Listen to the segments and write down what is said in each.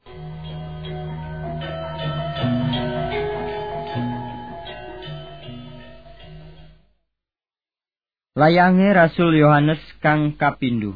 Layange Rasul Yohanes kang kapindho.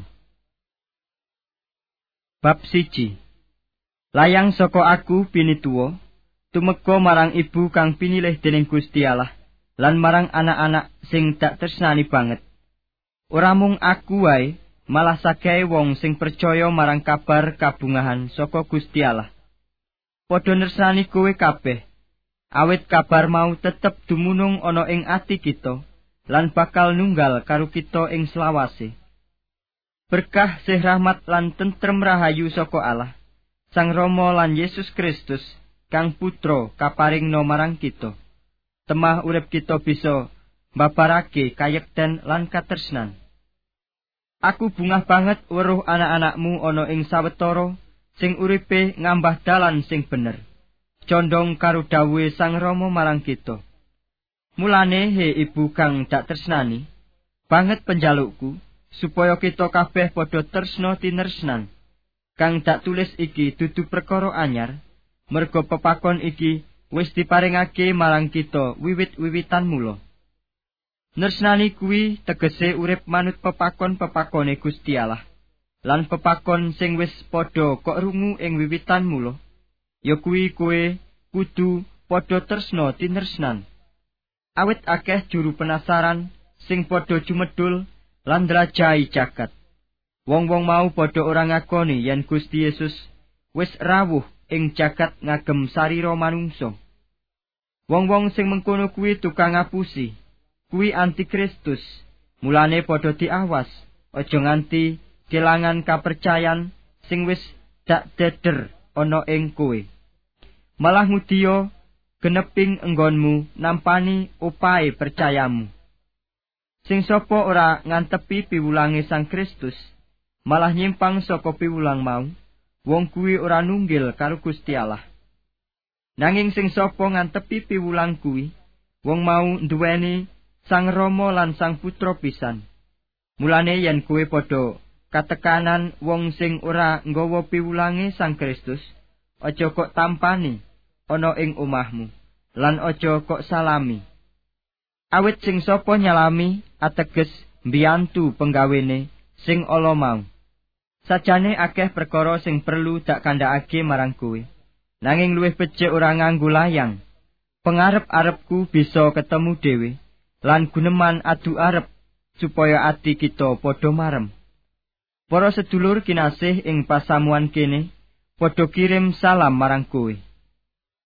Bab 1. Layang saka aku pinituwa tumeka marang ibu kang pinilih dening Gusti Allah lan marang anak-anak sing dak tresnani banget. Ora mung aku wae, malah sakae wong sing percaya marang kabar kabungahan saka Gusti Allah. Padha nersani kowe kabeh, awit kabar mau tetep dumunung ana ing ati kita. Lan bakal nunggal karo kita ing selawase. Berkah sih rahmat lan tentrem rahayu saka Allah, Sang Rama lan Yesus Kristus, kang Putra kaparingna marang kita. Temah urip kita bisa mbabarake kayekten lan katresnan. Aku bungah banget weruh anak-anakmu ana ing sawetara sing uripe ngambah dalan sing bener, condong karo dawuhe Sang Rama marang kita. Mulane he ibu kang dak tresnani, banget penjalukku supaya kita kabeh padha tresna tinresnan. Kang dak tulis iki dudu perkara anyar, merga pepakon iki wis diparingake marang kita wiwit-wiwitan mula. Nresnani kuwi tegese urip manut pepakon-pepakone Gusti Allah, lan pepakon sing wis padha kok rungu ing wiwitan mula, ya kuwi kowe kudu padha tresna tinresnan. Awit akeh juru penasaran sing padha jumedul lan ndrajai jagat. Wong-wong mau padha ora ngakoni yen Gusti Yesus wis rawuh ing jagat ngagem sarira manungsa. Wong-wong sing mengkono kuwi tukang ngapusi, kuwi antikristus. Mulane padha diawas, aja nganti kelangan kapercayan sing wis dak deder ana ing kowe. Malah ngudiya geneping enggonmu nampani upahe percayamu. Sing sapa ora ngantepi piwulange Sang Kristus, malah nyimpang saka piwulang mau, wong kuwi ora nunggil karo Gusti Allah. Nanging sing sapa ngantepi piwulang kuwi, wong mau nduweni Sang Rama lan Sang Putra pisan. Mulane yen kowe padha katekanan wong sing ora nggawa piwulange Sang Kristus, aja kok tampani ana ing omahmu, lan aja kok salami. Awit sing sapa nyalami ateges mbiyantu penggawene sing ala mau. Sajane akeh perkara sing perlu dak kandhakake marang kowe, nanging luwih becik ora nganggo layang. Pengarep-arepku bisa ketemu dhewe, lan guneman adu arep supaya ati kita padha marem. Para sedulur kinasih ing pasamuan kene, padha kirim salam marang kowe.